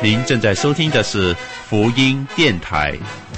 您正在收听的是福音电台。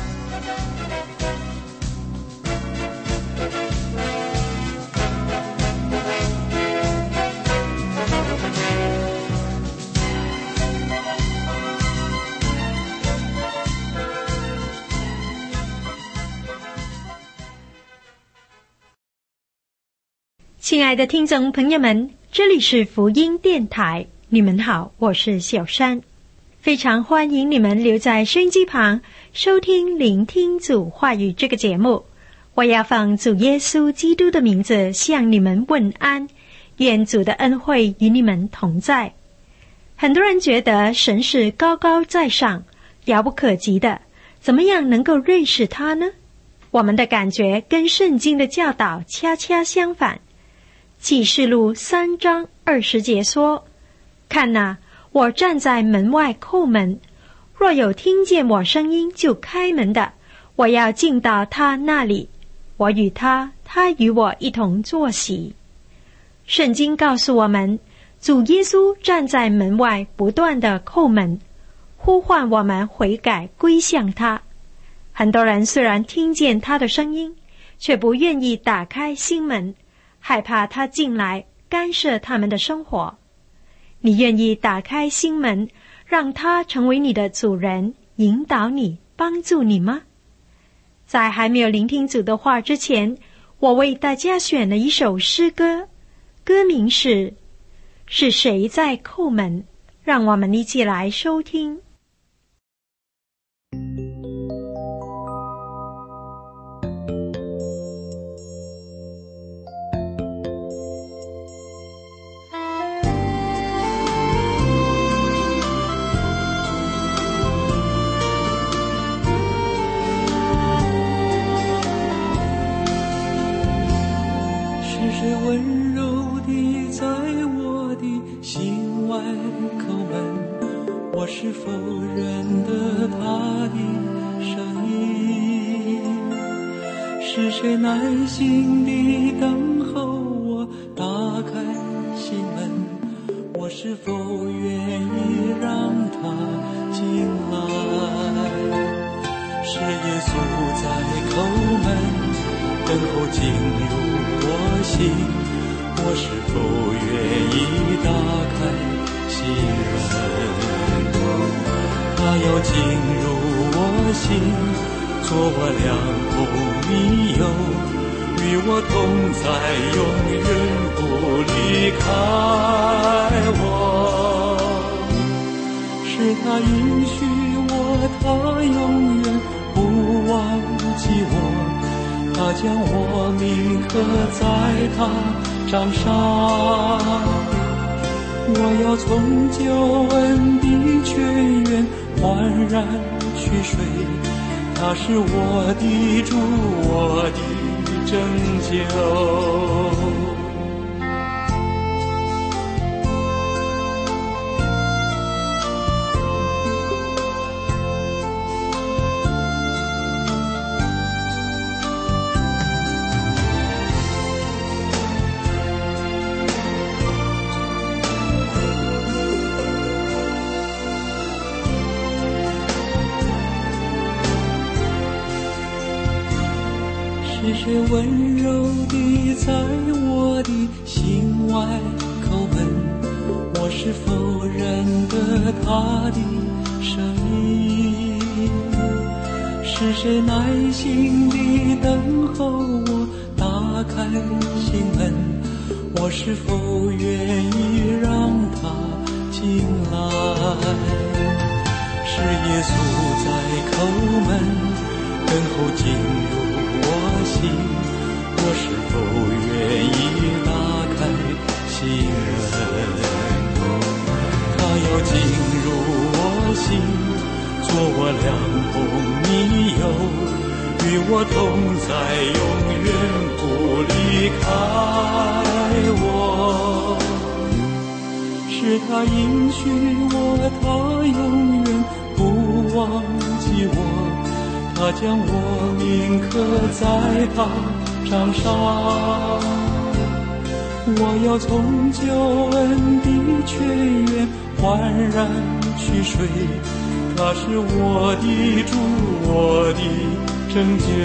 亲爱的听众朋友们，这里是福音电台，你们好，我是小山，非常欢迎你们留在收音机旁收听聆听主话语这个节目。我要奉主耶稣基督的名字向你们问安，愿主的恩惠与你们同在。很多人觉得神是高高在上，遥不可及的，怎么样能够认识他呢？我们的感觉跟圣经的教导恰恰相反。启示录3章20节说，看哪，我站在门外叩门，若有听见我声音就开门的，我要进到他那里，我与他，他与我一同坐席。圣经告诉我们，主耶稣站在门外不断地叩门，呼唤我们悔改归向他。很多人虽然听见他的声音，却不愿意打开心门，害怕他进来干涉他们的生活。你愿意打开心门，让他成为你的主人，引导你，帮助你吗？在还没有聆听主的话之前，我为大家选了一首诗歌，歌名是谁在叩门？让我们一起来收听。 温柔地在我的心外叩门，我是否认得他的声音？是谁耐心地等候我打开心门？我是否愿意让他进来？是耶稣在叩门，等候进入我心，我是否愿意打开心门？他要进入我心，做我良朋密友，与我同在，永远不离开我。是他允许我，他永远不忘记我，他将我铭刻在他掌上。我要从救恩的泉源焕然去水，他是我的主，我的拯救。是谁温柔地在我的心外叩门？我是否认得他的声音？是谁耐心地等候我打开心门？我是否愿意让他进来？是耶稣在叩门，等候进入我心，我是否愿意打开心门？他要进入我心，做我良朋密友，与我同在，永远不离开我。是他应许我，他永远不忘记我，他将我铭刻在他掌上。我要从救恩的泉源焕然去水，他是我的主，我的拯救。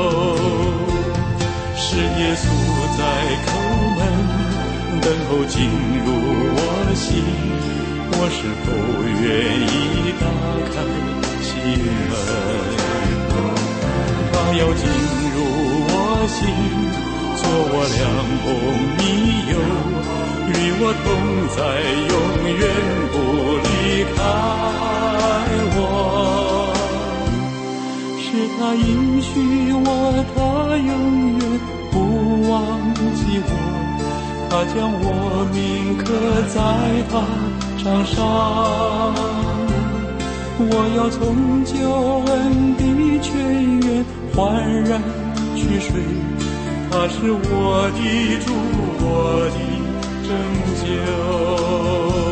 是耶稣在叩门，等候进入我心，我是否愿意打开心门？他要进入我心，做我良朋密友，与我同在，永远不离开我。是他应许我，他永远不忘记我，他将我铭刻在他掌上。我要从救恩的泉源焕然去水，他是我的主，我的拯救。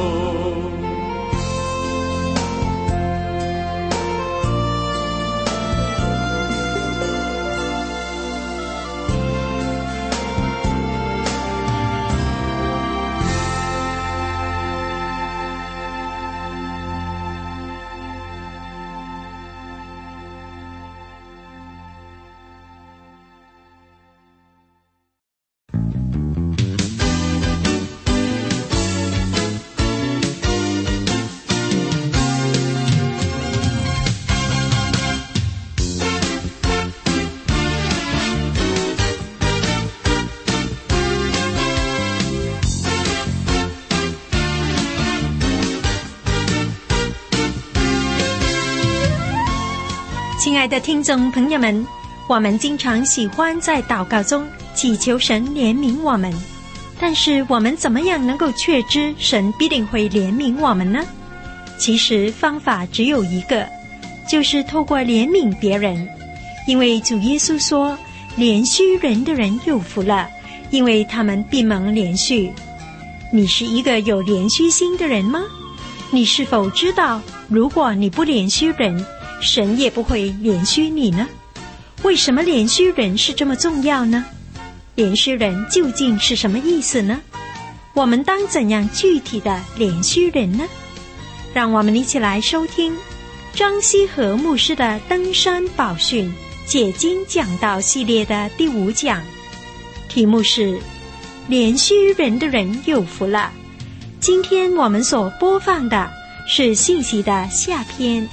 亲爱的听众朋友们，我们经常喜欢在祷告中祈求神怜悯我们，但是我们怎么样能够确知神必定会怜悯我们呢？其实方法只有一个，就是透过怜悯别人。因为主耶稣说，怜恤人的人有福了，因为他们必蒙怜恤。你是一个有怜恤心的人吗？你是否知道，如果你不怜恤人，神也不会怜恤你呢？为什么怜恤人是这么重要呢？怜恤人究竟是什么意思呢？我们当怎样具体的怜恤人呢？让我们一起来收听张希和牧师的登山宝训解经讲道系列的第5讲，题目是怜恤人的人有福了。今天我们所播放的是信息的下篇。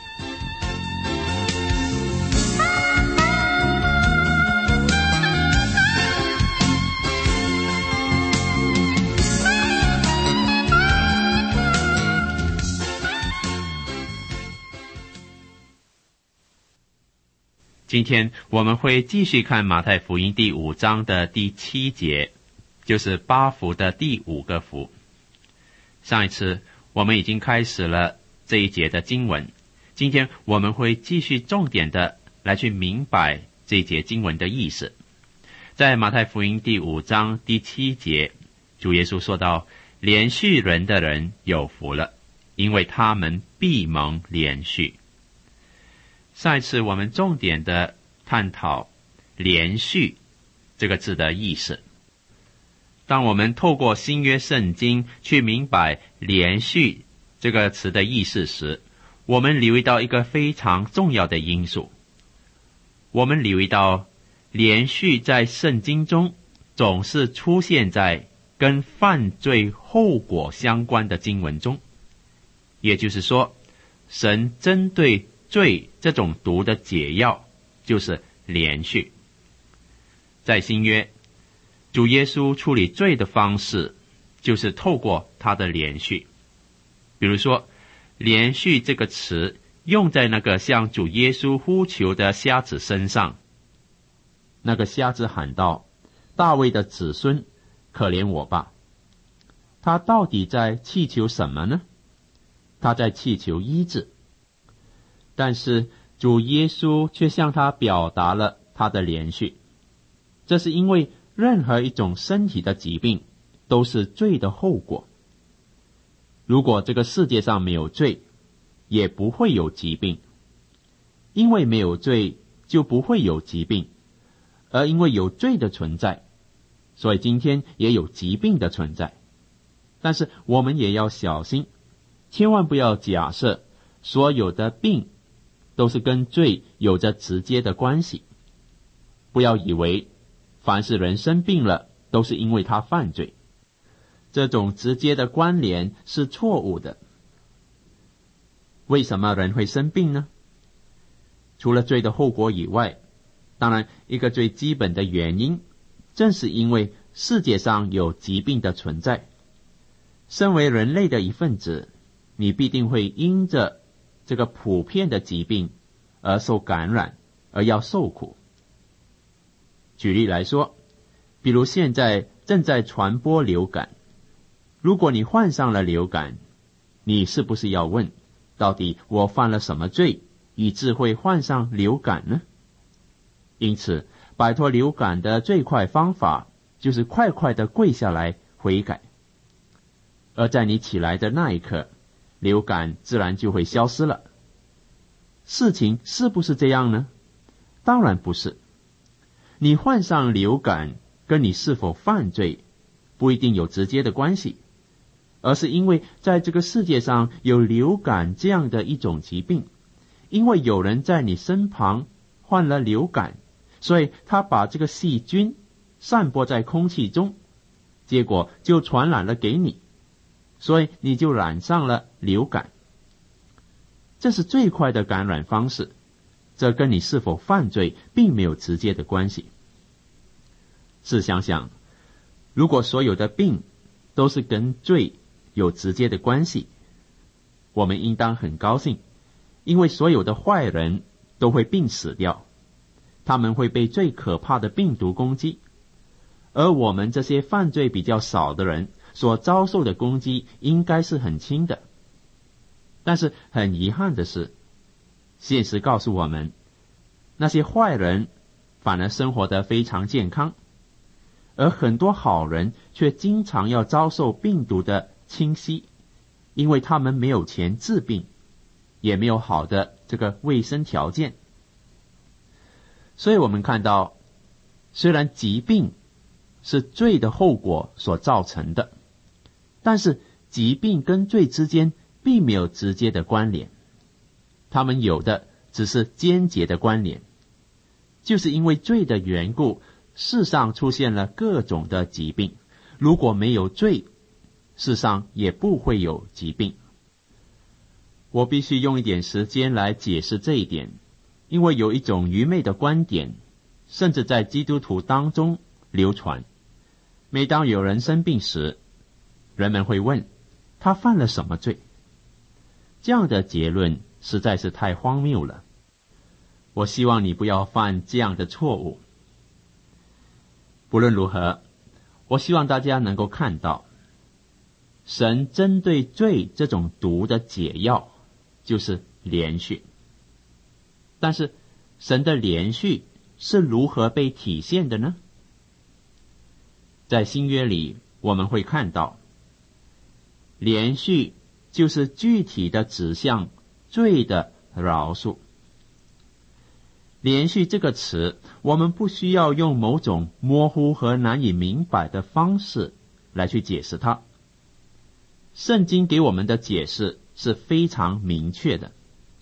今天我们会继续看马太福音第5章的第7节，就是8福的第5个福。上一次我们已经开始了这一节的经文，今天我们会继续重点的来去明白这一节经文的意思。在马太福音第5章第7节，主耶稣说到，怜恤人的人有福了，因为他们必蒙怜恤。上一次我们重点的探讨怜恤这个字的意思。当我们透过新约圣经去明白怜恤这个词的意思时，我们留意到一个非常重要的因素。我们留意到怜恤在圣经中总是出现在跟犯罪后果相关的经文中，也就是说，神针对罪这种毒的解药就是怜恤。在新约，主耶稣处理罪的方式就是透过他的怜恤。比如说，怜恤这个词用在那个向主耶稣呼求的瞎子身上。那个瞎子喊道，大卫的子孙，可怜我吧。他到底在祈求什么呢？他在祈求医治。但是主耶稣却向他表达了他的怜恤。这是因为任何一种身体的疾病都是罪的后果。如果这个世界上没有罪，也不会有疾病。因为没有罪，就不会有疾病。而因为有罪的存在，所以今天也有疾病的存在。但是我们也要小心， 千万不要假设所有的病都是跟罪有着直接的关系。不要以为凡是人生病了都是因为他犯罪，这种直接的关联是错误的。为什么人会生病呢？除了罪的后果以外，当然一个最基本的原因正是因为世界上有疾病的存在。身为人类的一份子，你必定会因着这个普遍的疾病而受感染，而要受苦。举例来说，比如现在正在传播流感，如果你患上了流感，你是不是要问，到底我犯了什么罪，以致会患上流感呢？因此，摆脱流感的最快方法就是快快地跪下来悔改。而在你起来的那一刻，流感自然就会消失了。事情是不是这样呢？当然不是。你患上流感跟你是否犯罪不一定有直接的关系，而是因为在这个世界上有流感这样的一种疾病，因为有人在你身旁患了流感，所以他把这个细菌散播在空气中，结果就传染了给你，所以你就染上了流感。这是最快的感染方式，这跟你是否犯罪并没有直接的关系。试想想，如果所有的病都是跟罪有直接的关系，我们应当很高兴，因为所有的坏人都会病死掉，他们会被最可怕的病毒攻击，而我们这些犯罪比较少的人所遭受的攻击应该是很轻的。但是很遗憾的是，现实告诉我们，那些坏人反而生活得非常健康，而很多好人却经常要遭受病毒的侵袭，因为他们没有钱治病，也没有好的这个卫生条件。所以我们看到，虽然疾病是罪的后果所造成的，但是疾病跟罪之间并没有直接的关联，他们有的只是间接的关联。就是因为罪的缘故，世上出现了各种的疾病，如果没有罪，世上也不会有疾病。我必须用一点时间来解释这一点，因为有一种愚昧的观点，甚至在基督徒当中流传。每当有人生病时，人们会问，他犯了什么罪？这样的结论实在是太荒谬了。我希望你不要犯这样的错误。不论如何，我希望大家能够看到，神针对罪这种毒的解药就是连续。但是神的连续是如何被体现的呢？在新约里我们会看到，连续就是具体的指向罪的饶恕。连续这个词，我们不需要用某种模糊和难以明白的方式来去解释它。圣经给我们的解释是非常明确的。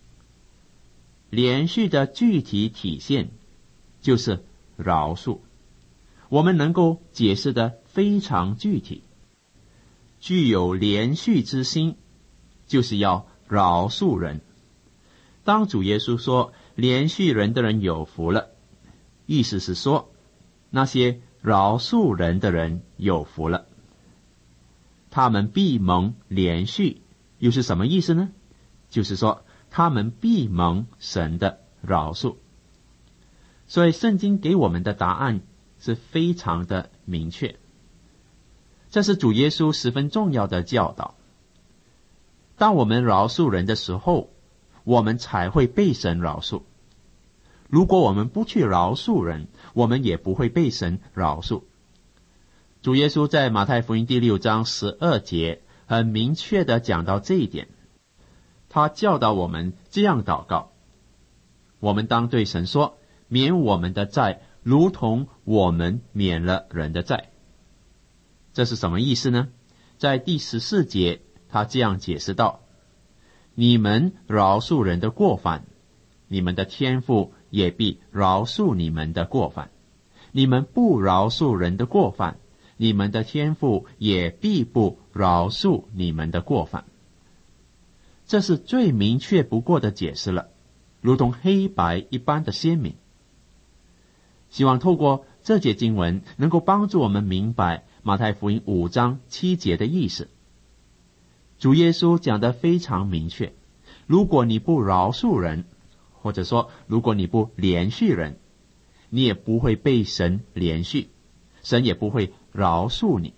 连续的具体体现就是饶恕，我们能够解释得非常具体。具有连续之心，就是要饶恕人。当主耶稣说连续人的人有福了，意思是说那些饶恕人的人有福了，他们必蒙连续。又是什么意思呢？就是说他们必蒙神的饶恕。所以圣经给我们的答案是非常的明确，这是主耶稣十分重要的教导。当我们饶恕人的时候，我们才会被神饶恕。如果我们不去饶恕人，我们也不会被神饶恕。主耶稣在马太福音第6章12节很明确地讲到这一点。他教导我们这样祷告，我们当对神说，免我们的债，如同我们免了人的债。这是什么意思呢？在第14节他这样解释道， 你们饶恕人的过犯，你们的天父也必饶恕你们的过犯；你们不饶恕人的过犯，你们的天父也必不饶恕你们的过犯。这是最明确不过的解释了，如同黑白一般的鲜明。希望透过这节经文能够帮助我们明白马太福音5章7节的意思。主耶稣讲得非常明确，如果你不饶恕人，或者说如果你不连续人，你也不会被神连续，神也不会饶恕你。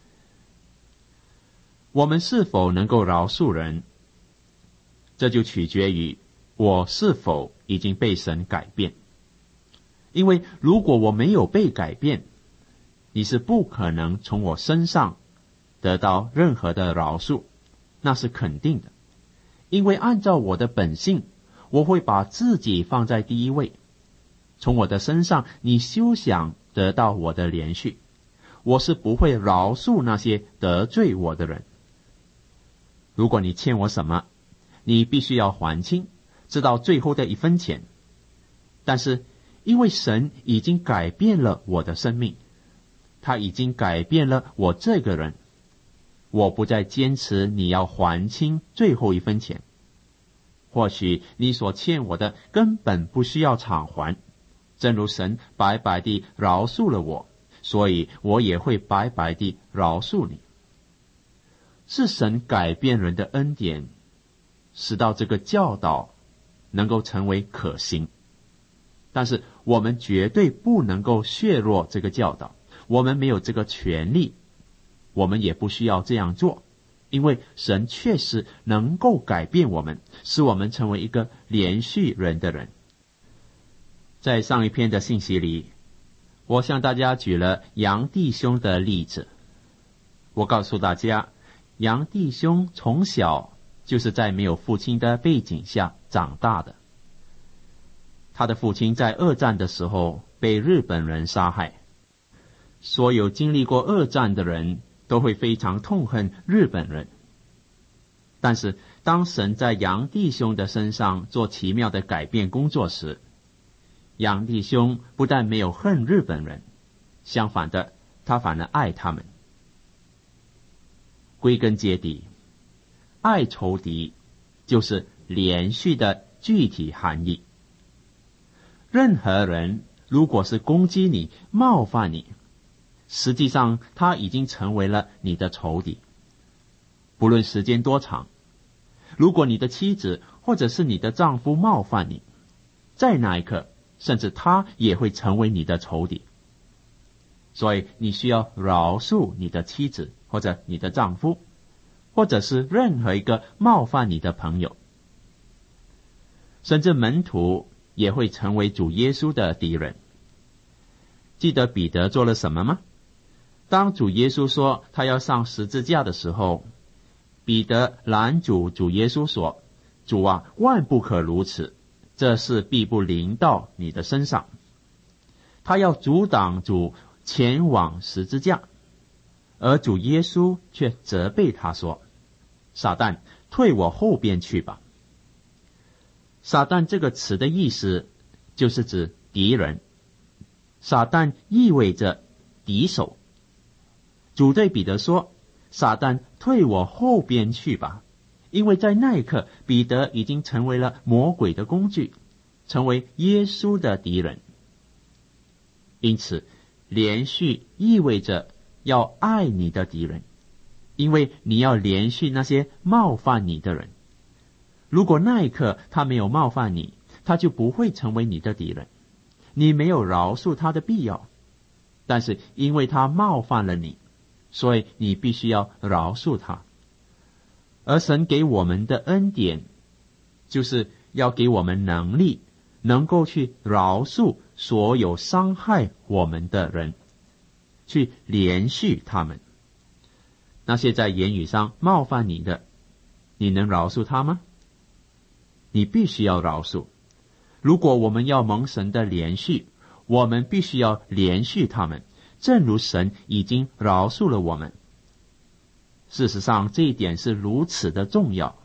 我们是否能够饶恕人，这就取决于我是否已经被神改变。因为如果我没有被改变，你是不可能从我身上得到任何的饶恕，那是肯定的。因为按照我的本性，我会把自己放在第一位，从我的身上你休想得到我的连续，我是不会饶恕那些得罪我的人。如果你欠我什么，你必须要还清，直到最后的1分钱。但是因为神已经改变了我的生命，他已经改变了我这个人，我不再坚持你要还清最后1分钱。或许你所欠我的根本不需要偿还，正如神白白地饶恕了我，所以我也会白白地饶恕你。是神改变人的恩典，使到这个教导能够成为可行。但是我们绝对不能够削弱这个教导，我们没有这个权利，我们也不需要这样做，因为神确实能够改变我们，使我们成为一个连续人的人。在上一篇的信息里，我向大家举了杨弟兄的例子。我告诉大家，杨弟兄从小就是在没有父亲的背景下长大的。他的父亲在2战的时候被日本人杀害。所有经历过2战的人都会非常痛恨日本人。但是当神在杨弟兄的身上做奇妙的改变工作时，杨弟兄不但没有恨日本人，相反的，他反而爱他们。归根结底，爱仇敌就是连续的具体含义。任何人如果是攻击你、冒犯你，实际上他已经成为了你的仇敌。不论时间多长，如果你的妻子或者是你的丈夫冒犯你，在那一刻，甚至他也会成为你的仇敌。所以你需要饶恕你的妻子或者你的丈夫，或者是任何一个冒犯你的朋友。甚至门徒也会成为主耶稣的敌人。记得彼得做了什么吗？当主耶稣说他要上十字架的时候，彼得拦阻主耶稣说：主啊，万不可如此，这事必不临到你的身上。他要阻挡主前往十字架，而主耶稣却责备他说：撒旦，退我后边去吧。撒旦这个词的意思就是指敌人，撒旦意味着敌手。主对彼得说：撒旦，退我后边去吧。因为在那一刻，彼得已经成为了魔鬼的工具，成为耶稣的敌人。因此连续意味着要爱你的敌人，因为你要连续那些冒犯你的人。如果那一刻他没有冒犯你，他就不会成为你的敌人，你没有饶恕他的必要。但是因为他冒犯了你，所以你必须要饶恕他。而神给我们的恩典，就是要给我们能力，能够去饶恕所有伤害我们的人，去连续他们。那些在言语上冒犯你的，你能饶恕他吗？你必须要饶恕。如果我们要蒙神的连续，我们必须要连续他们，正如神已经饶恕了我们。事实上，这一点是如此的重要，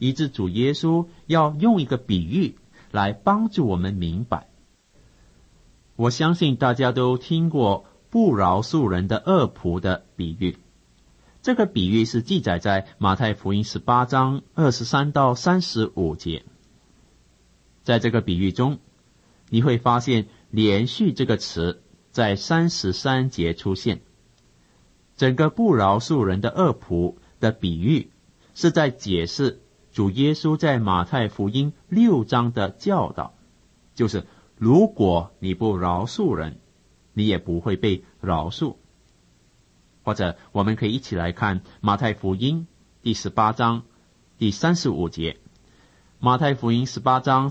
以致主耶稣要用一个比喻来帮助我们明白。我相信大家都听过不饶恕人的恶仆的比喻，这个比喻是记载在马太福音18章23到35节。在这个比喻中，你会发现连续这个词在33节出现。整个不饶恕人的恶仆的比喻是在解释主耶稣在马太福音6章的教导，就是如果你不饶恕人，你也不会被饶恕。或者我们可以一起来看马太福音第18章第35节。马太福音18章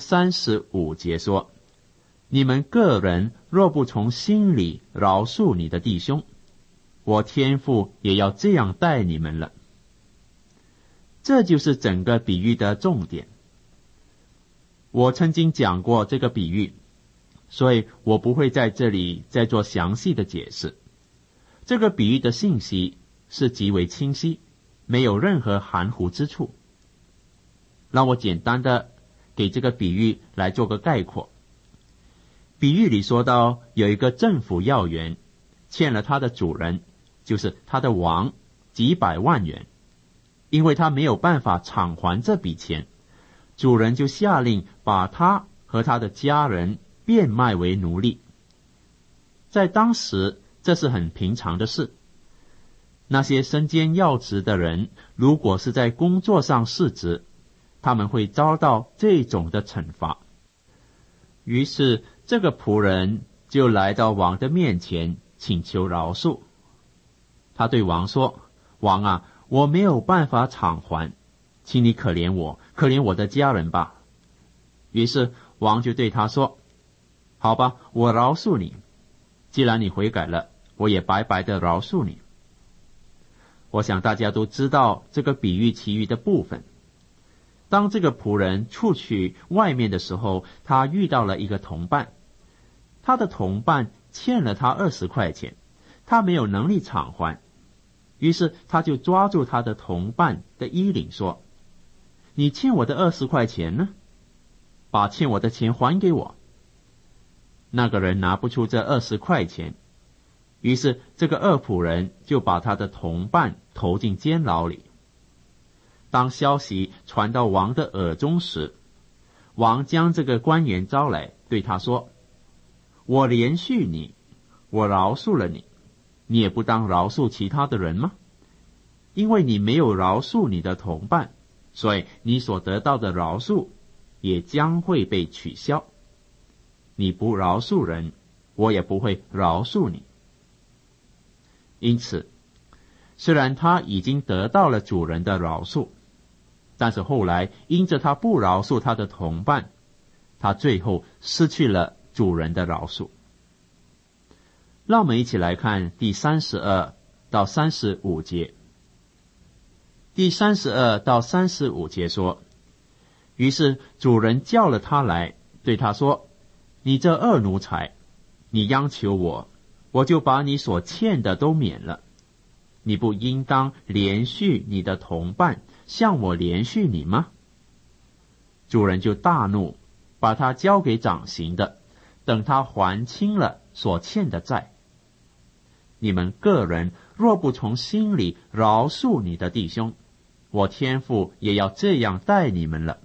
35节说，你们个人若不从心里饶恕你的弟兄，我天父也要这样待你们了。这就是整个比喻的重点。我曾经讲过这个比喻，所以我不会在这里再做详细的解释。这个比喻的信息是极为清晰，没有任何含糊之处。让我简单的给这个比喻来做个概括。比喻里说到，有一个政府要员欠了他的主人，就是他的王，几百万元。因为他没有办法偿还这笔钱，主人就下令把他和他的家人变卖为奴隶。在当时，这是很平常的事。那些身兼要职的人，如果是在工作上失职，他们会遭到这种的惩罚。于是这个仆人就来到王的面前请求饶恕。他对王说，王啊，我没有办法偿还，请你可怜我，可怜我的家人吧。于是王就对他说，好吧，我饶恕你，既然你悔改了，我也白白的饶恕你。我想大家都知道这个比喻其余的部分。当这个仆人出去外面的时候，他遇到了一个同伴，他的同伴欠了他20块钱，他没有能力偿还，于是他就抓住他的同伴的衣领说，你欠我的20块钱呢？把欠我的钱还给我。那个人拿不出这20块钱，于是这个恶仆人就把他的同伴投进监牢里。当消息传到王的耳中时，王将这个官员招来，对他说，我怜恤你，我饶恕了你，你也不当饶恕其他的人吗？因为你没有饶恕你的同伴，所以你所得到的饶恕也将会被取消。你不饶恕人，我也不会饶恕你。因此，虽然他已经得到了主人的饶恕，但是后来因着他不饶恕他的同伴，他最后失去了主人的饶恕。让我们一起来看第32到35节。第32到35节说，于是主人叫了他来，对他说，你这恶奴才，你央求我，我就把你所欠的都免了。你不应当怜恤你的同伴，像我怜恤你吗？主人就大怒，把他交给掌刑的，等他还清了所欠的债。你们个人若不从心里饶恕你的弟兄，我天父也要这样待你们了。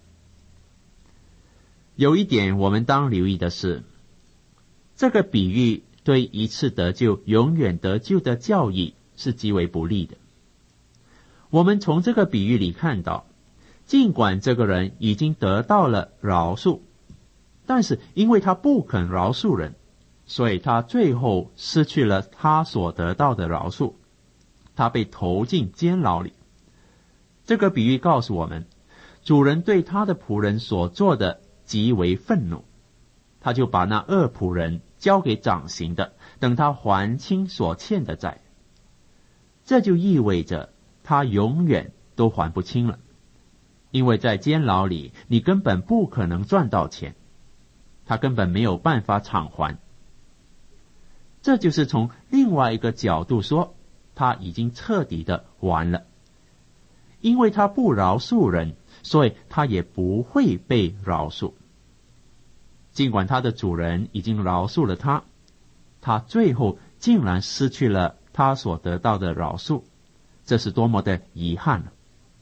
有一点我们当留意的是，这个比喻对一次得救永远得救的教义是极为不利的。我们从这个比喻里看到，尽管这个人已经得到了饶恕，但是因为他不肯饶恕人，所以他最后失去了他所得到的饶恕，他被投进监牢里。这个比喻告诉我们，主人对他的仆人所做的极为愤怒，他就把那恶仆人交给掌刑的，等他还清所欠的债。这就意味着他永远都还不清了，因为在监牢里你根本不可能赚到钱，他根本没有办法偿还。这就是从另外一个角度说，他已经彻底的完了。因为他不饶恕人， 所以他也不会被饶恕。尽管他的主人已经饶恕了他，他最后竟然失去了他所得到的饶恕，这是多么的遗憾啊！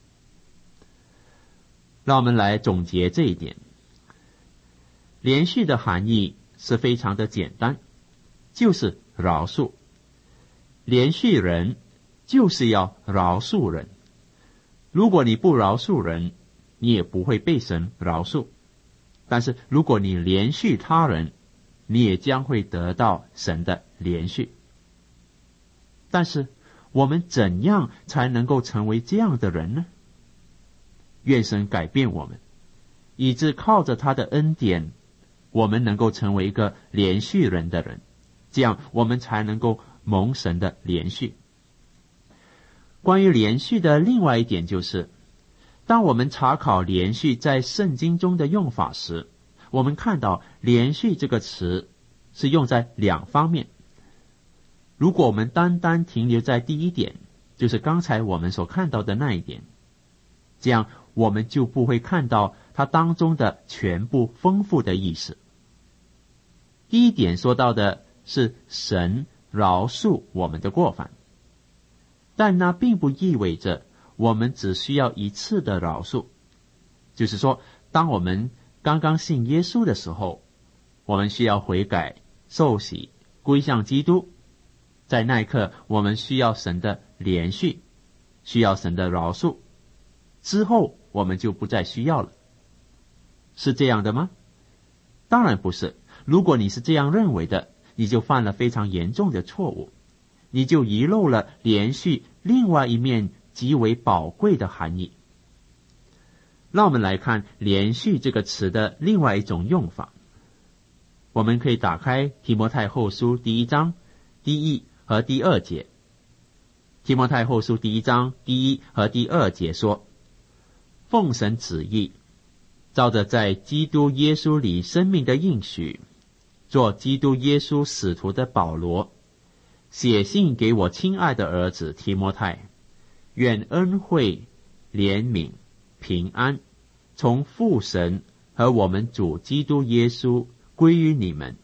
让我们来总结这一点。连续的含义是非常的简单，就是饶恕。连续人就是要饶恕人。如果你不饶恕人，你也不会被神饶恕。但是如果你连续他人，你也将会得到神的连续。但是我们怎样才能够成为这样的人呢？愿神改变我们，以致靠着他的恩典，我们能够成为一个连续人的人，这样我们才能够蒙神的连续。关于连续的另外一点就是，当我们查考连续在圣经中的用法时，我们看到连续这个词是用在两方面。如果我们单单停留在第一点，就是刚才我们所看到的那一点，这样我们就不会看到它当中的全部丰富的意思。第一点说到的是神饶恕我们的过犯，但那并不意味着我们只需要一次的饶恕。就是说，当我们刚刚信耶稣的时候，我们需要悔改、受洗、归向基督，在那一刻我们需要神的连续，需要神的饶恕，之后我们就不再需要了。是这样的吗？当然不是。如果你是这样认为的，你就犯了非常严重的错误，你就遗漏了连续另外一面极为宝贵的含义。让我们来看连续这个词的另外一种用法。我们可以打开提摩太后书第1章第1和第2节。提摩太后书第1章第1和第2节说，奉神旨意，照着在基督耶稣里生命的应许，做基督耶稣使徒的保罗，写信给我亲爱的儿子提摩太，愿恩惠、怜悯、平安从父神和我们主基督耶稣归于你们。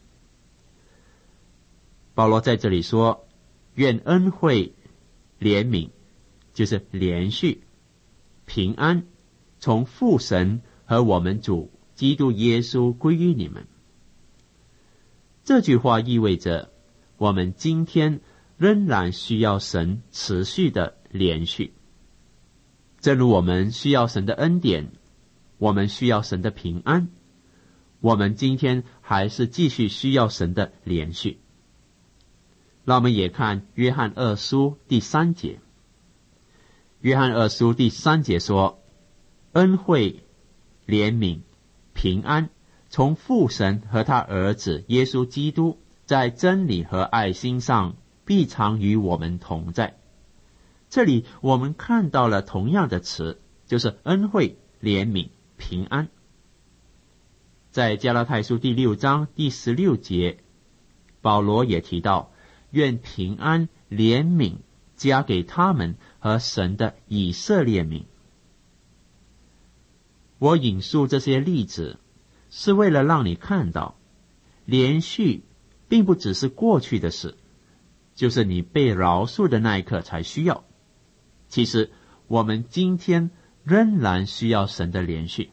保罗在这里说，愿恩惠、怜悯，就是连续，平安从父神和我们主基督耶稣归于你们。这句话意味着我们今天仍然需要神持续的连续。正如我们需要神的恩典，我们需要神的平安，我们今天还是继续需要神的连续。让我们也看约翰2书第3节。约翰2书第3节说，恩惠、怜悯、平安从父神和他儿子耶稣基督在真理和爱心上必常与我们同在。这里我们看到了同样的词，就是恩惠、怜悯、平安。在加拉太书第6章第16节，保罗也提到，愿平安、怜悯加给他们和神的以色列民。我引述这些例子，是为了让你看到，连续并不只是过去的事，就是你被饶恕的那一刻才需要。其实我们今天仍然需要神的连续。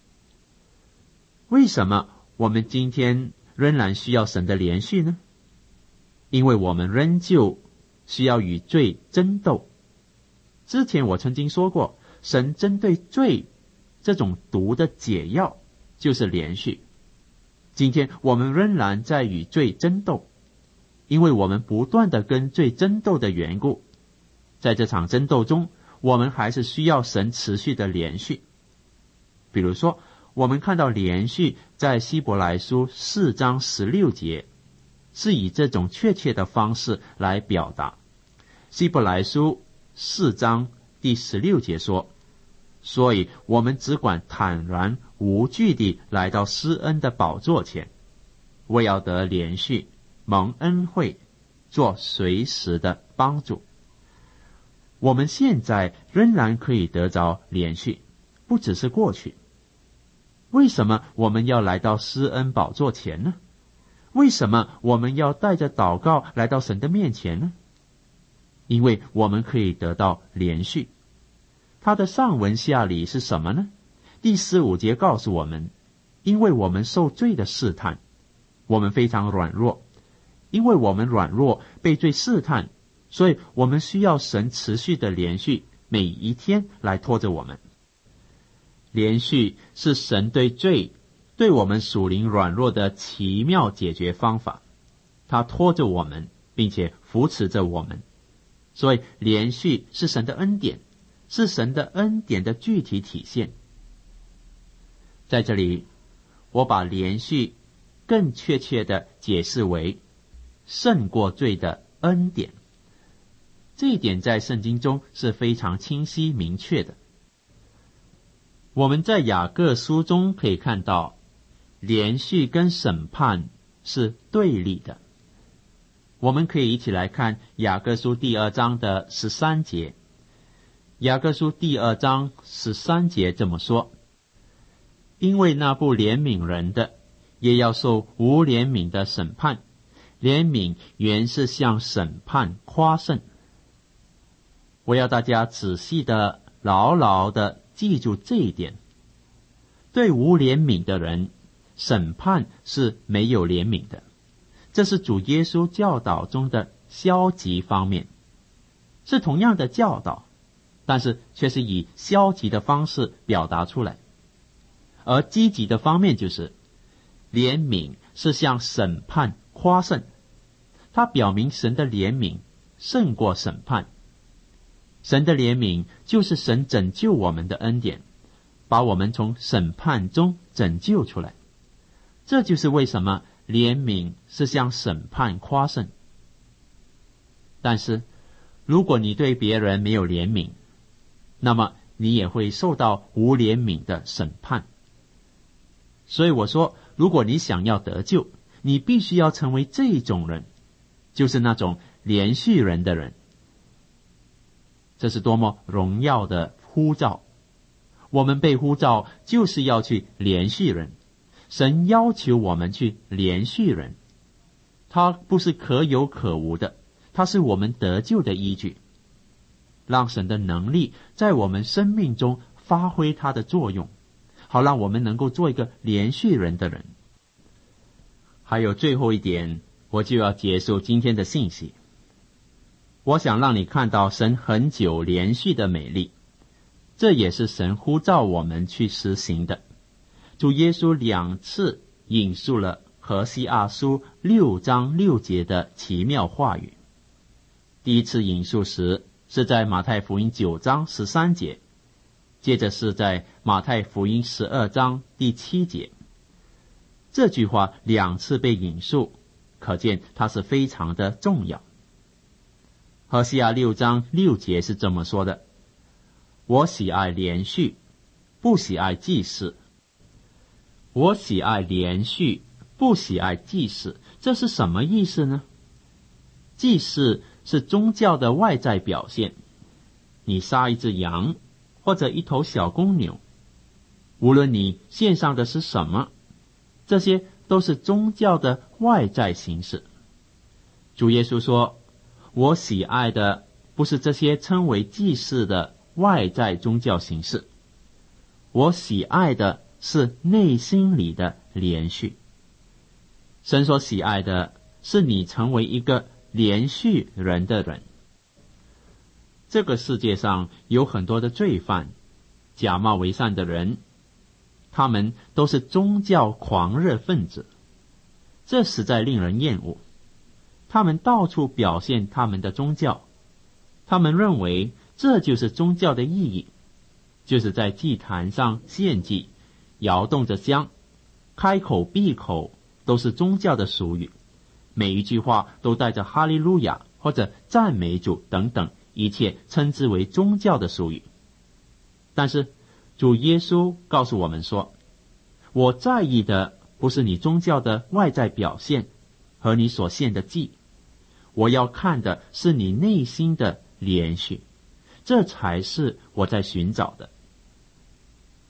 为什么我们今天仍然需要神的连续呢？因为我们仍旧需要与罪争斗。之前我曾经说过，神针对罪这种毒的解药就是连续。今天我们仍然在与罪争斗，因为我们不断的跟罪争斗的缘故，在这场争斗中，我们还是需要神持续的连续。比如说，我们看到连续在希伯来书4章16节是以这种确切的方式来表达。希伯来书4章第16节说，所以我们只管坦然无惧地来到施恩的宝座前，为要得连续蒙恩惠，做随时的帮助。我们现在仍然可以得着连续， 不只是过去。为什么我们要来到施恩宝座前呢？为什么我们要带着祷告来到神的面前呢？因为我们可以得到连续。它的上文下理是什么呢？第15节告诉我们，因为我们受罪的试探，我们非常软弱。因为我们软弱，被罪试探，所以我们需要神持续的连续，每一天来拖着我们。连续是神对罪、对我们属灵软弱的奇妙解决方法，他拖着我们，并且扶持着我们。所以连续是神的恩典，是神的恩典的具体体现。在这里，我把连续更确切地解释为胜过罪的恩典。这一点在圣经中是非常清晰明确的。我们在雅各书中可以看到，连续跟审判是对立的。我们可以一起来看雅各书第2章的13节。雅各书第2章13节这么说：因为那不怜悯人的，也要受无怜悯的审判。怜悯原是向审判夸胜。我要大家仔细的、牢牢的记住这一点。对无怜悯的人，审判是没有怜悯的。这是主耶稣教导中的消极方面，是同样的教导，但是却是以消极的方式表达出来。而积极的方面就是怜悯是向审判夸胜，它表明神的怜悯胜过审判。神的怜悯就是神拯救我们的恩典，把我们从审判中拯救出来。这就是为什么怜悯是向审判夸胜。但是如果你对别人没有怜悯，那么你也会受到无怜悯的审判。所以我说，如果你想要得救，你必须要成为这种人，就是那种连续人的人。这是多么荣耀的呼召！我们被呼召就是要去连续人，神要求我们去连续人，它不是可有可无的，它是我们得救的依据，让神的能力在我们生命中发挥它的作用，好让我们能够做一个连续人的人。还有最后一点，我就要结束今天的信息。我想让你看到神很久连续的美丽，这也是神呼召我们去实行的。主耶稣2次引述了何西阿书6章6节的奇妙话语。第一次引述时是在马太福音9章13节，接着是在马太福音12章第7节。这句话2次被引述，可见它是非常的重要。何西阿6章6节是这么说的：我喜爱连续，不喜爱祭祀。我喜爱连续，不喜爱祭祀，这是什么意思呢？祭祀是宗教的外在表现，你杀一只羊或者一头小公牛，无论你献上的是什么，这些都是宗教的外在形式。主耶稣说，我喜爱的不是这些称为祭祀的外在宗教形式，我喜爱的是内心里的连续。神所喜爱的是你成为一个连续人的人。这个世界上有很多的罪犯，假冒为善的人，他们都是宗教狂热分子，这实在令人厌恶。他们到处表现他们的宗教，他们认为这就是宗教的意义，就是在祭坛上献祭，摇动着香，开口闭口都是宗教的俗语，每一句话都带着哈利路亚或者赞美主等等，一切称之为宗教的俗语。但是主耶稣告诉我们说，我在意的不是你宗教的外在表现和你所献的祭，我要看的是你内心的连续，这才是我在寻找的。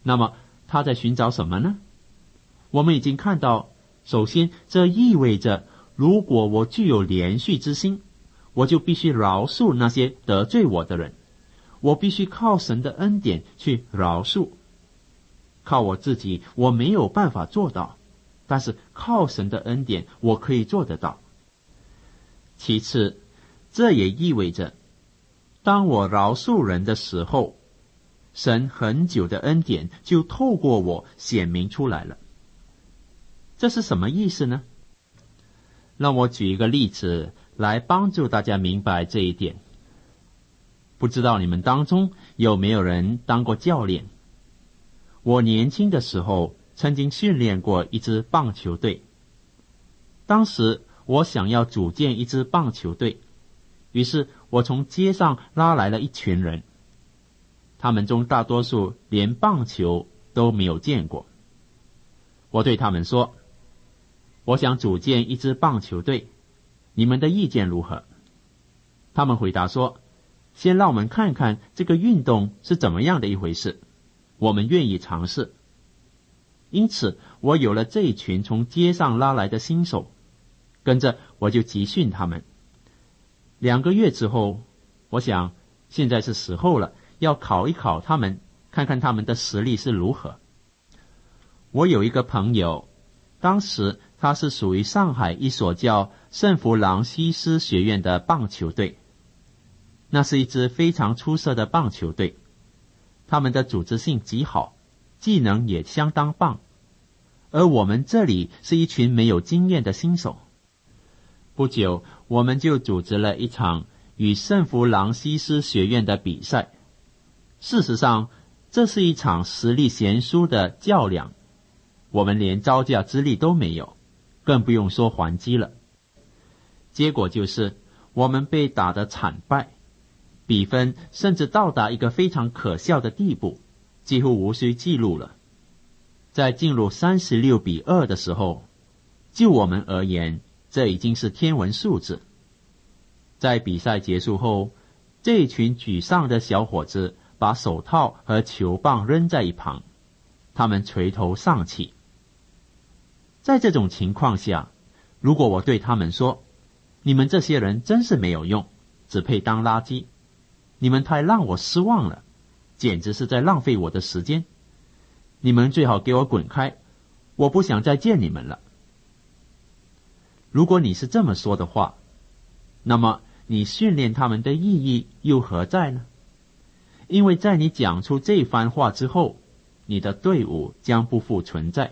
那么他在寻找什么呢？我们已经看到，首先这意味着，如果我具有连续之心，我就必须饶恕那些得罪我的人，我必须靠神的恩典去饶恕。靠我自己我没有办法做到，但是靠神的恩典我可以做得到。其次，这也意味着，当我饶恕人的时候，神很久的恩典就透过我显明出来了。这是什么意思呢？让我举一个例子来帮助大家明白这一点。不知道你们当中有没有人当过教练？我年轻的时候曾经训练过一支棒球队。当时我想要组建一支棒球队，于是我从街上拉来了一群人，他们中大多数连棒球都没有见过。我对他们说，我想组建一支棒球队，你们的意见如何？他们回答说，先让我们看看这个运动是怎么样的一回事，我们愿意尝试。因此我有了这一群从街上拉来的新手，跟着我就集训他们。2个月之后，我想现在是时候了，要考一考他们，看看他们的实力是如何。我有一个朋友，当时他是属于上海一所叫圣弗朗西斯学院的棒球队，那是一支非常出色的棒球队，他们的组织性极好，技能也相当棒，而我们这里是一群没有经验的新手。不久，我们就组织了一场与圣弗朗西斯学院的比赛。事实上，这是一场实力悬殊的较量，我们连招架之力都没有，更不用说还击了。结果就是我们被打得惨败，比分甚至到达一个非常可笑的地步，几乎无需记录了。在进入36-2的时候，就我们而言，这已经是天文数字。在比赛结束后，这一群沮丧的小伙子把手套和球棒扔在一旁，他们垂头丧气。在这种情况下，如果我对他们说，你们这些人真是没有用，只配当垃圾，你们太让我失望了，简直是在浪费我的时间，你们最好给我滚开，我不想再见你们了。如果你是这么说的话，那么你训练他们的意义又何在呢？因为在你讲出这番话之后，你的队伍将不复存在。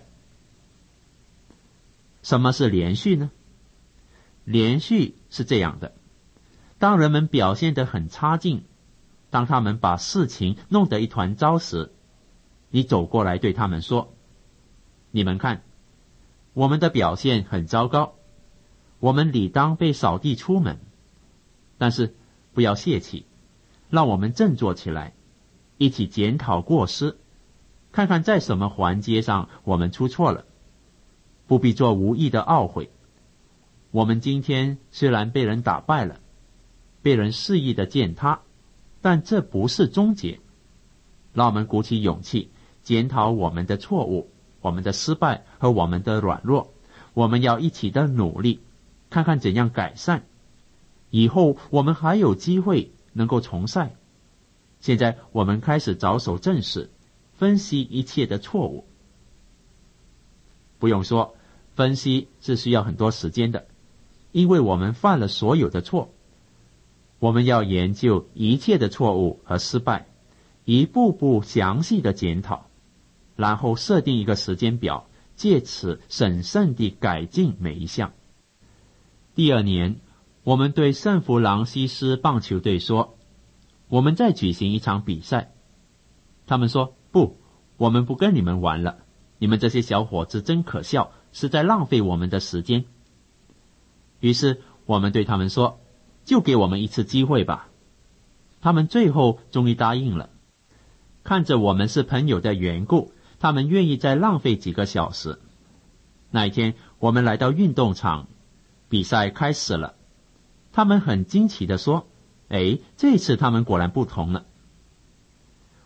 什么是连续呢？连续是这样的，当人们表现得很差劲，当他们把事情弄得一团糟时，你走过来对他们说，你们看，我们的表现很糟糕，我们理当被扫地出门，但是不要泄气，让我们振作起来，一起检讨过失，看看在什么环节上我们出错了，不必做无意的懊悔。我们今天虽然被人打败了，被人肆意的践踏，但这不是终结。让我们鼓起勇气，检讨我们的错误，我们的失败和我们的软弱，我们要一起的努力，看看怎样改善。以后我们还有机会能够重赛。现在我们开始着手正视，分析一切的错误。不用说，分析是需要很多时间的，因为我们犯了所有的错。我们要研究一切的错误和失败，一步步详细的检讨，然后设定一个时间表，借此审慎地改进每一项。第2年，我们对圣弗朗西斯棒球队说，我们再举行一场比赛。他们说，不，我们不跟你们玩了，你们这些小伙子真可笑，是在浪费我们的时间。于是我们对他们说，就给我们一次机会吧。他们最后终于答应了。看着我们是朋友的缘故，他们愿意再浪费几个小时。那一天，我们来到运动场，比赛开始了。他们很惊奇地说，这次他们果然不同了。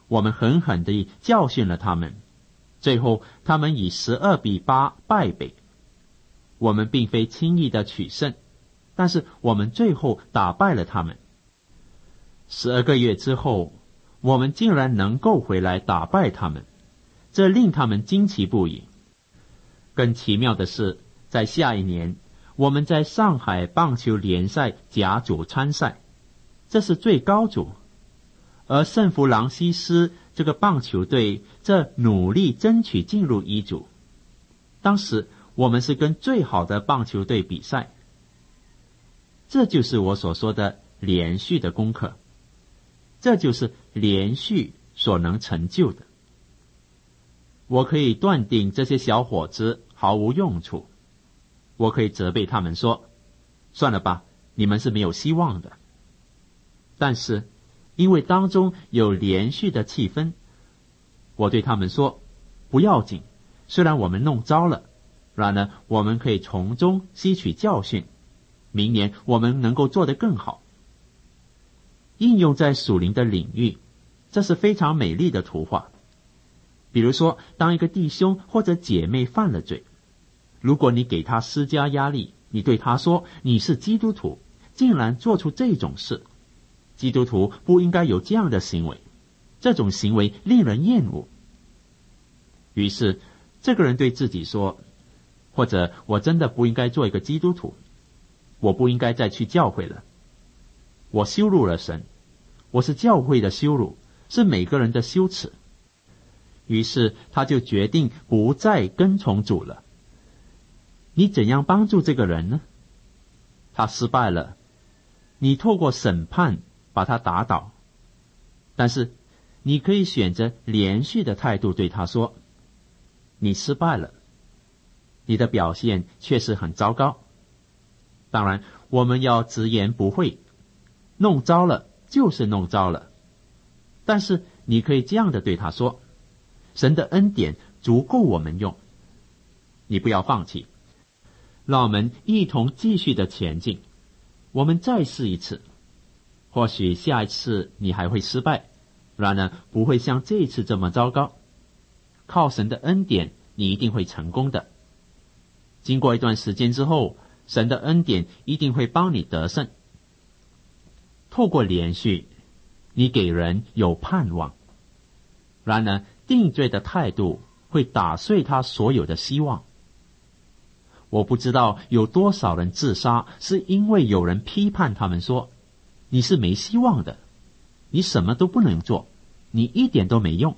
我们狠狠地教训了他们，最后他们以12-8败北。我们并非轻易的取胜，但是我们最后打败了他们。12个月之后，我们竟然能够回来打败他们，这令他们惊奇不已。更奇妙的是，在下一年，我们在上海棒球联赛甲组参赛，这是最高组。而圣弗朗西斯这个棒球队这努力争取进入一组。当时我们是跟最好的棒球队比赛。这就是我所说的连续的功课，这就是连续所能成就的。我可以断定这些小伙子毫无用处，我可以责备他们说，算了吧，你们是没有希望的。但是因为当中有连续的气氛，我对他们说，不要紧，虽然我们弄糟了，然而我们可以从中吸取教训，明年我们能够做得更好。应用在属灵的领域，这是非常美丽的图画。比如说，当一个弟兄或者姐妹犯了罪，如果你给他施加压力，你对他说，你是基督徒，竟然做出这种事，基督徒不应该有这样的行为，这种行为令人厌恶。于是这个人对自己说，或者我真的不应该做一个基督徒，我不应该再去教会了，我羞辱了神，我是教会的羞辱，是每个人的羞耻。于是他就决定不再跟从主了。你怎样帮助这个人呢？他失败了，你透过审判把他打倒，但是你可以选择连续的态度对他说，你失败了，你的表现确实很糟糕。当然我们要直言不讳，弄糟了就是弄糟了，但是你可以这样的对他说，神的恩典足够我们用，你不要放弃，让我们一同继续的前进，我们再试一次，或许下一次你还会失败，然而不会像这一次这么糟糕，靠神的恩典你一定会成功的。经过一段时间之后，神的恩典一定会帮你得胜。透过连续，你给人有盼望，然而定罪的态度会打碎他所有的希望。我不知道有多少人自杀是因为有人批判他们说，你是没希望的，你什么都不能做，你一点都没用。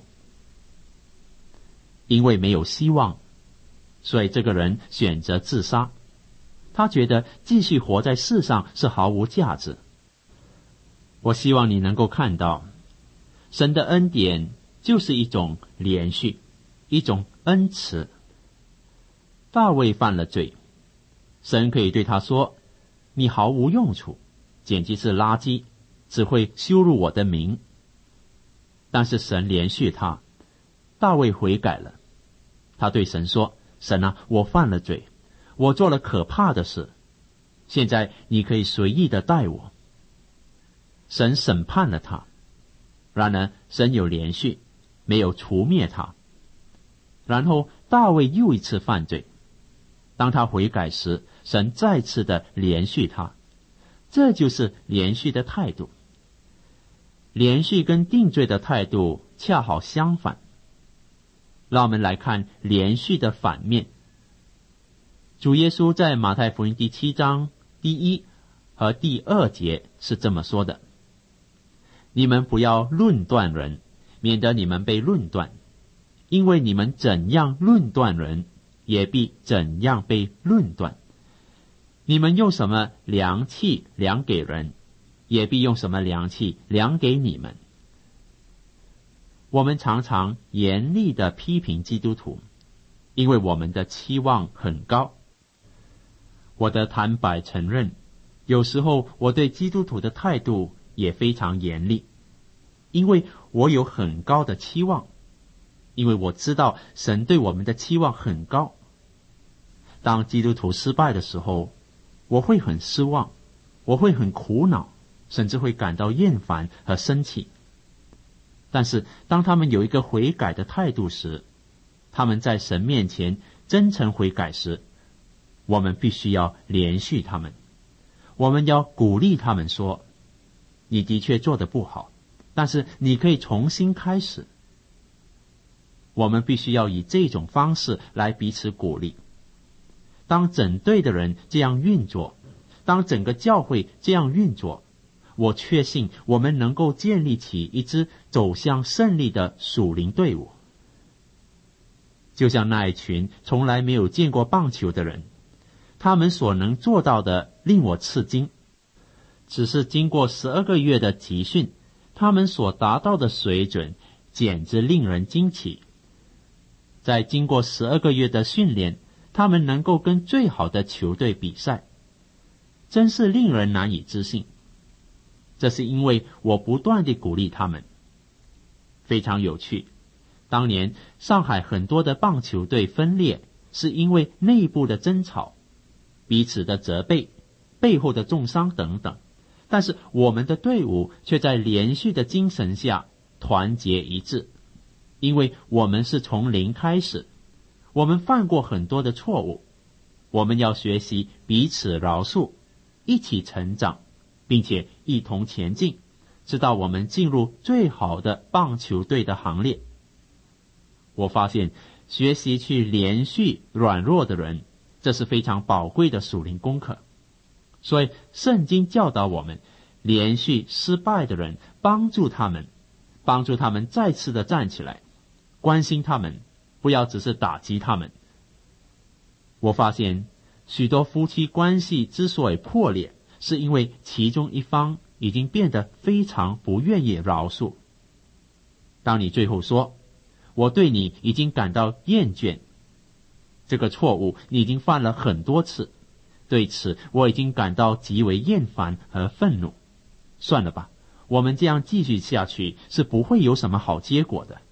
因为没有希望，所以这个人选择自杀，他觉得继续活在世上是毫无价值。我希望你能够看到，神的恩典就是一种连续，一种恩慈。大卫犯了罪，神可以对他说，你毫无用处，简直是垃圾，只会羞辱我的名。但是神连续他，大卫悔改了，他对神说，神啊，我犯了罪，我做了可怕的事，现在你可以随意的待我。神审判了他，然而神有连续，没有除灭他。然后大卫又一次犯罪，当他悔改时，神再次的连续他，这就是连续的态度。连续跟定罪的态度恰好相反。让我们来看连续的反面。主耶稣在马太福音第7章第1和第2节是这么说的，你们不要论断人，免得你们被论断，因为你们怎样论断人，也必怎样被论断。你们用什么量器量给人，也必用什么量器量给你们。我们常常严厉地批评基督徒，因为我们的期望很高。我的坦白承认，有时候我对基督徒的态度也非常严厉，因为我有很高的期望，因为我知道神对我们的期望很高。当基督徒失败的时候，我会很失望，我会很苦恼，甚至会感到厌烦和生气。 但是当他们有一个悔改的态度时，他们在神面前真诚悔改时，我们必须要连续他们，我们要鼓励他们说，你的确做得不好，但是你可以重新开始。我们必须要以这种方式来彼此鼓励。当整队的人这样运作，当整个教会这样运作，我确信我们能够建立起一支走向胜利的属灵队伍。就像那一群从来没有见过棒球的人，他们所能做到的令我吃惊。只是经过12个月的集训，他们所达到的水准简直令人惊奇。在经过12个月的训练，他们能够跟最好的球队比赛，真是令人难以置信。这是因为我不断地鼓励他们。非常有趣，当年上海很多的棒球队分裂，是因为内部的争吵、彼此的责备、背后的重伤等等。但是我们的队伍却在连续的精神下团结一致，因为我们是从零开始，我们犯过很多的错误，我们要学习彼此饶恕，一起成长，并且一同前进，直到我们进入最好的棒球队的行列。我发现学习去连续软弱的人，这是非常宝贵的属灵功课。所以圣经教导我们，连续失败的人，帮助他们再次的站起来，关心他们，不要只是打击他们。我发现许多夫妻关系之所以破裂，是因为其中一方已经变得非常不愿意饶恕。当你最后说，我对你已经感到厌倦，这个错误你已经犯了很多次，对此我已经感到极为厌烦和愤怒，算了吧，我们这样继续下去是不会有什么好结果的。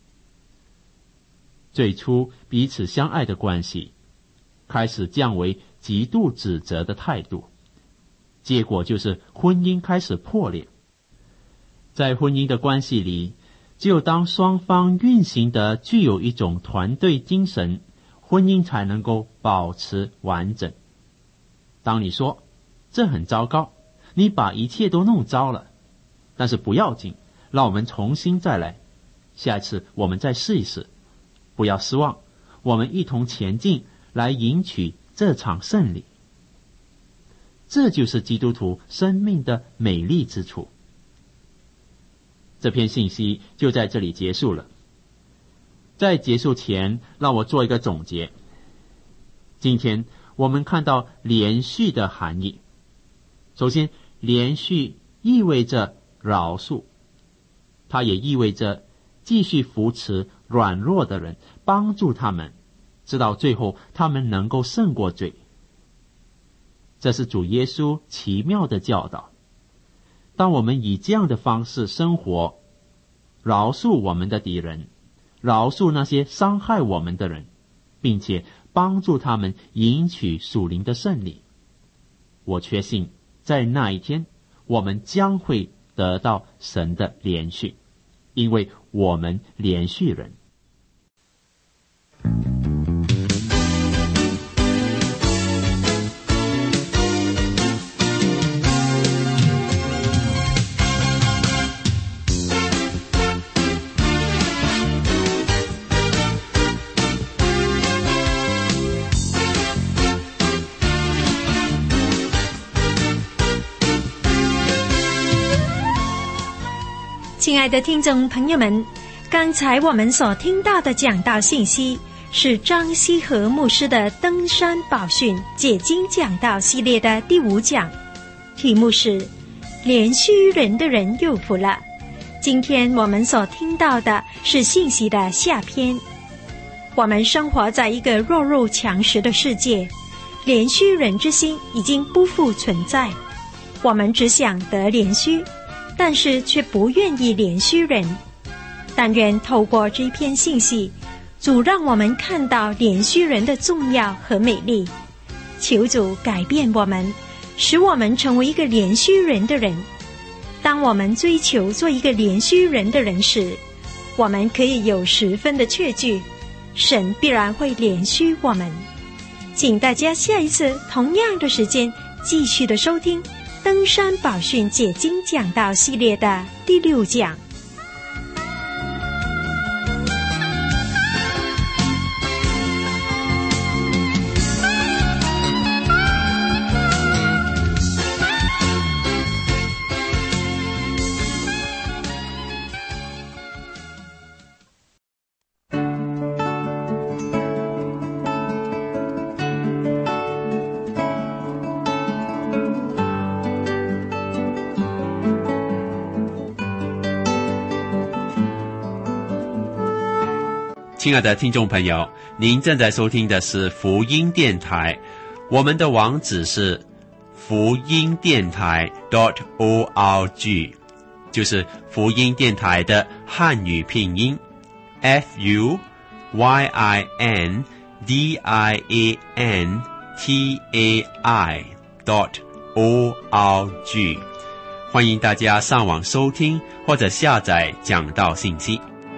最初彼此相爱的关系开始降为极度指责的态度，结果就是婚姻开始破裂。在婚姻的关系里，只有当双方运行的具有一种团队精神，婚姻才能够保持完整。当你说这很糟糕，你把一切都弄糟了，但是不要紧，让我们重新再来，下一次我们再试一试，不要失望，我们一同前进，来赢取这场胜利。这就是基督徒生命的美丽之处。这篇信息就在这里结束了。在结束前，让我做一个总结。今天我们看到连续的含义。首先，连续意味着饶恕，它也意味着继续扶持软弱的人，帮助他们，直到最后他们能够胜过罪。这是主耶稣奇妙的教导。当我们以这样的方式生活，饶恕我们的敌人，饶恕那些伤害我们的人，并且帮助他们赢取属灵的胜利，我确信在那一天我们将会得到神的连续，因为我们连续人。 亲爱的听众朋友们，刚才我们所听到的讲道信息是张希和牧师的登山宝训解经讲道系列的第5讲，题目是连续人的人有福了。今天我们所听到的是信息的下篇。我们生活在一个弱肉强食的世界，连续人之心已经不复存在。我们只想得连续，但是却不愿意连续人。但愿透过这篇信息，主让我们看到连续人的重要和美丽。求主改变我们，使我们成为一个连续人的人。 当我们追求做一个连续人的人时，我们可以有10分的确据，神必然会连续我们。请大家下一次同样的时间继续的收听登山宝训解经讲道系列的第6讲。 亲爱的听众朋友，您正在收听的是福音电台，我们的网址是福音电台 .org， 就是福音电台的汉语拼音 FUYINDIANTAI.org， 欢迎大家上网收听或者下载讲道信息。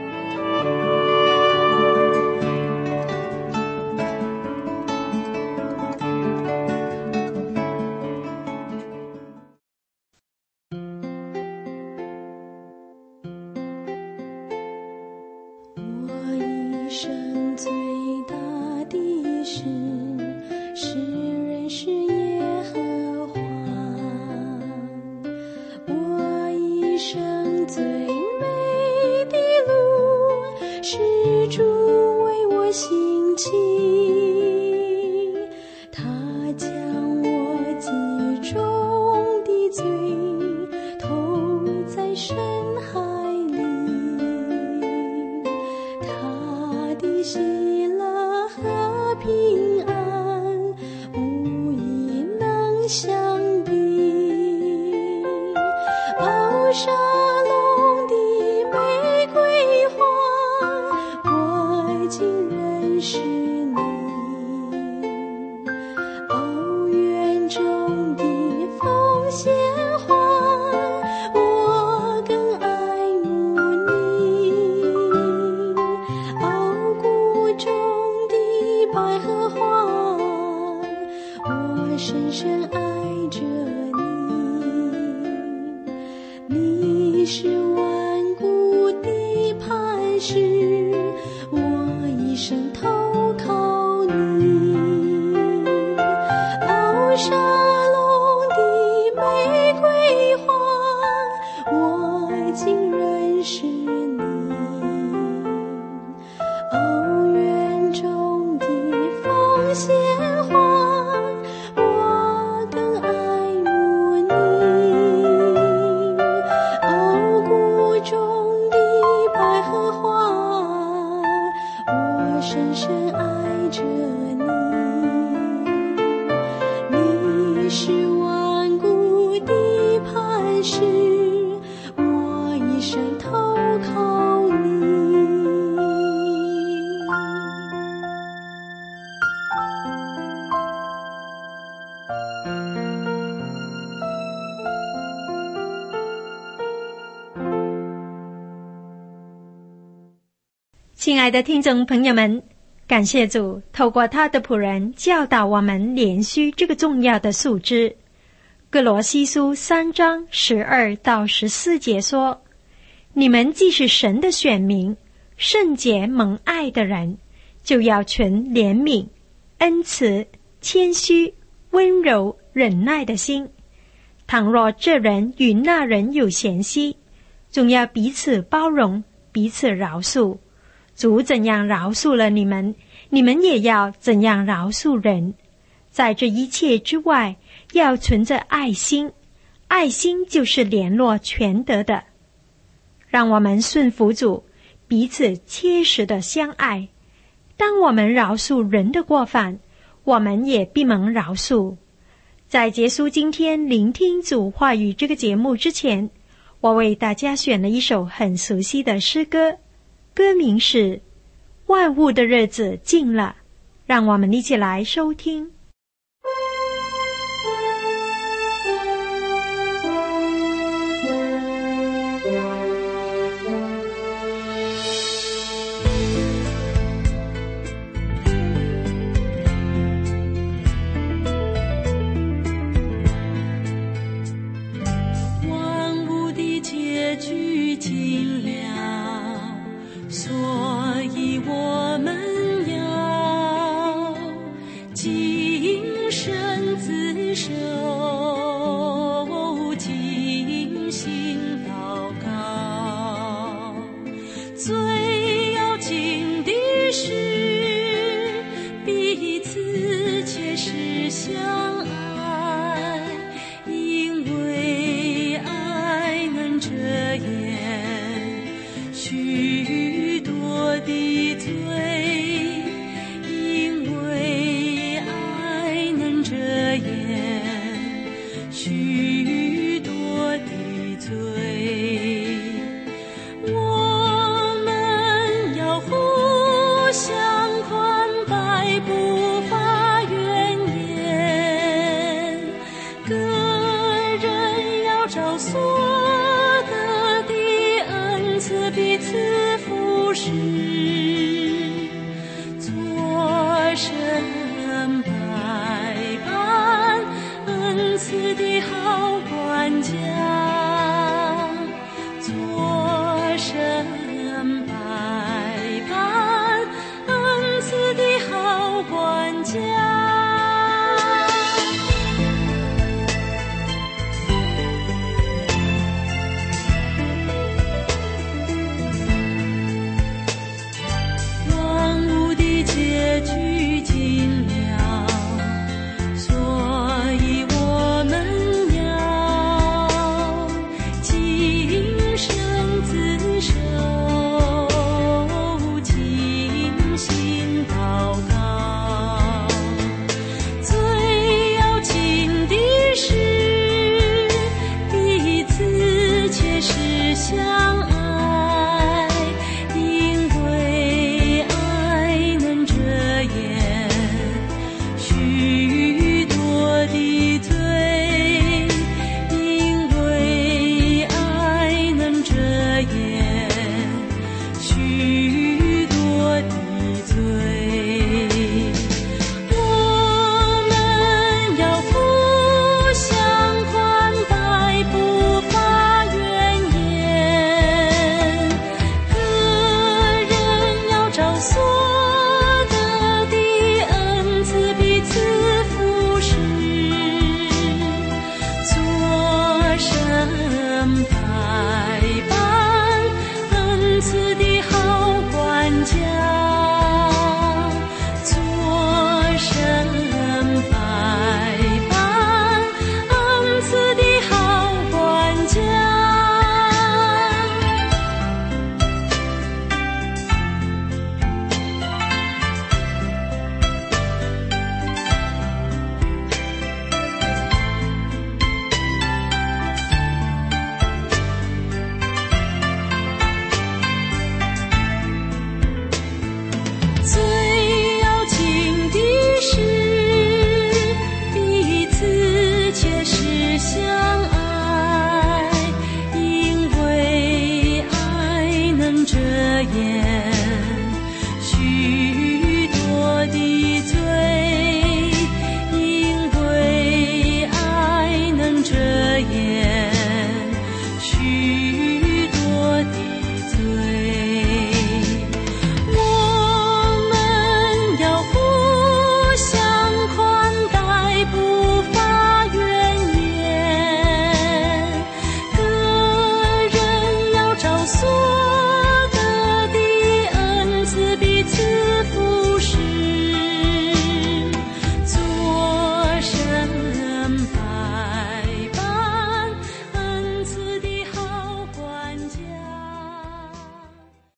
亲爱的听众朋友们，感谢主透过他的仆人教导我们连续这个重要的素质。哥罗西书3章12到14节说，你们既是神的选民，圣洁蒙爱的人，就要存怜悯、恩慈、谦虚、温柔、忍耐的心。倘若这人与那人有嫌隙，总要彼此包容，彼此饶恕。主怎样饶恕了你们，你们也要怎样饶恕人。在这一切之外，要存着爱心，爱心就是联络全德的。让我们顺服主，彼此切实的相爱。当我们饶恕人的过犯，我们也必蒙饶恕。在结束今天聆听主话语这个节目之前，我为大家选了一首很熟悉的诗歌，歌名是《万物的日子近了》，让我们一起来收听。 家。